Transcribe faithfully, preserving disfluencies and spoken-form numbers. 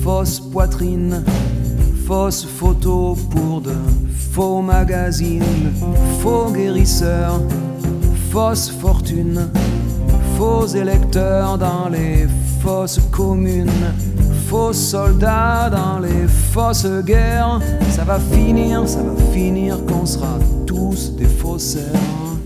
fausse poitrine, fausse photo pour de faux magazines, faux guérisseurs, fausse fortune, faux électeurs dans les fosses communes, faux soldats dans les fausses guerres. Ça va finir, ça va finir qu'on sera tous des faussaires.